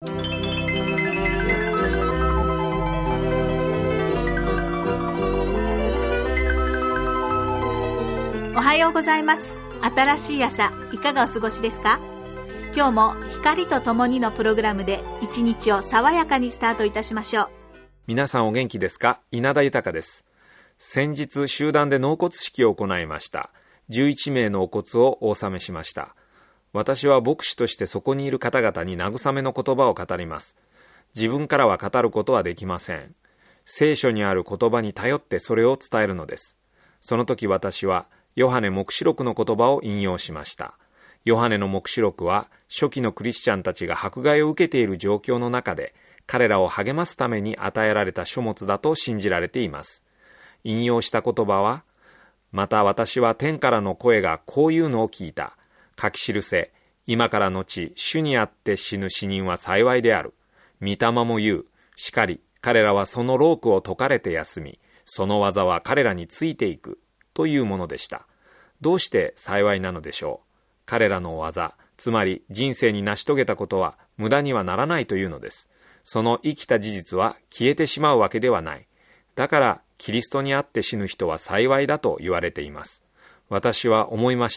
おはようございます。新しい朝、いかがお過ごしですか？今日も光とともにのプログラムで一日を爽やかにスタートいたしましょう。 皆さんお元気ですか？稲田豊です。先日集団で納骨式を行いました。11名のお骨をお納めしました。私は牧師としてそこにいる方々に慰めの言葉を語ります。自分からは語ることはできません。聖書にある言葉に頼ってそれを伝えるのです。その時私はヨハネ黙示録の言葉を引用しました。ヨハネの黙示録は初期のクリスチャンたちが迫害を受けている状況の中で彼らを励ますために与えられた書物だと信じられています。引用した言葉は、また私は天からの声がこういうのを聞いた。書き記せ、今からのち主にあって死ぬ死人は幸いである。御霊も言う。しかり彼らはその労苦を解かれて休み、その技は彼らについていく。というものでした。どうして幸いなのでしょう。彼らの技、つまり人生に成し遂げたことは無駄にはならないというのです。その生きた事実は消えてしまうわけではない。だからキリストにあって死ぬ人は幸いだと言われています。私は思いました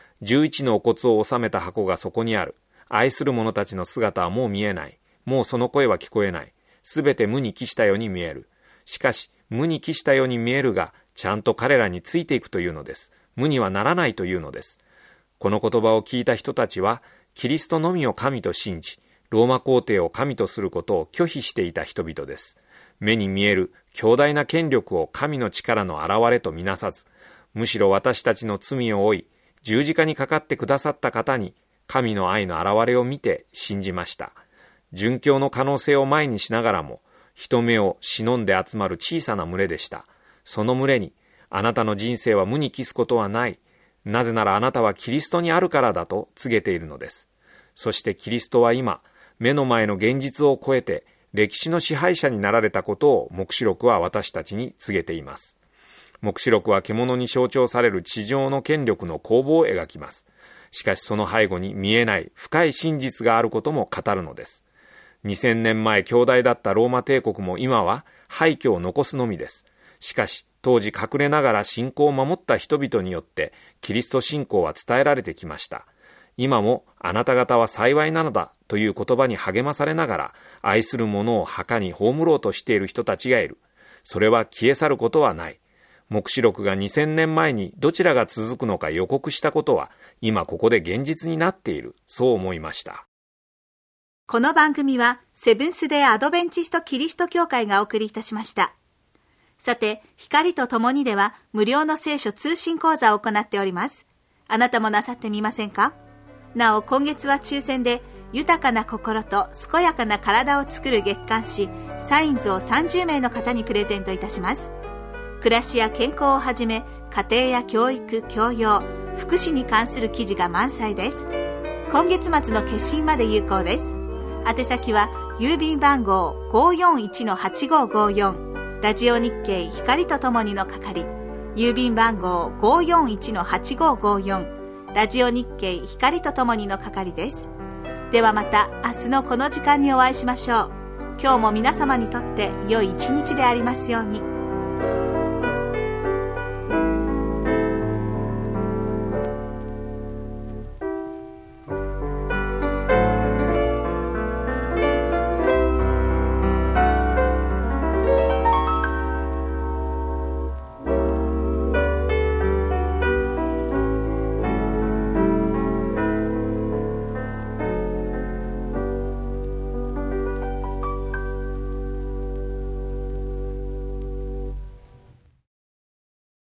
。11のお骨を収めた箱がそこにある。愛する者たちの姿はもう見えない。もうその声は聞こえない。すべて無に帰したように見える。しかし無に帰したように見えるが、ちゃんと彼らについていくというのです。無にはならないというのです。この言葉を聞いた人たちは、キリストのみを神と信じ、ローマ皇帝を神とすることを拒否していた人々です。目に見える強大な権力を神の力の現れとみなさず、むしろ私たちの罪を負い、十字架にかかってくださった方に、神の愛の現れを見て信じました。殉教の可能性を前にしながらも、人目を忍んで集まる小さな群れでした。その群れに、あなたの人生は無に帰すことはない。なぜならあなたはキリストにあるからだと告げているのです。そしてキリストは今、目の前の現実を超えて、歴史の支配者になられたことを黙示録は私たちに告げています。黙示録は獣に象徴される地上の権力の攻防を描きます。しかしその背後に見えない深い真実があることも語るのです。2000年前強大だったローマ帝国も今は廃墟を残すのみです。しかし当時隠れながら信仰を守った人々によってキリスト信仰は伝えられてきました。今もあなた方は幸いなのだという言葉に励まされながら愛する者を墓に葬ろうとしている人たちがいる。それは消え去ることはない。黙示録が2000年前にどちらが続くのか予告したことは今ここで現実になっている。そう思いました。 この番組はセブンスデーアドベンチストキリスト教会がお送りいたしました。さて、光とともにでは無料の聖書通信講座を行っております。あなたもなさってみませんか？なお、今月は抽選で豊かな心と健やかな体を作る月刊誌サインズを30名の方にプレゼントいたします。暮らしや健康をはじめ、家庭や教育、教養、福祉に関する記事が満載です。今月末の決心まで有効です。宛先は郵便番号 541-8554 ラジオ日経光とともにの係、郵便番号 541-8554 ラジオ日経光とともにの係です。ではまた明日のこの時間にお会いしましょう。今日も皆様にとって良い一日でありますように。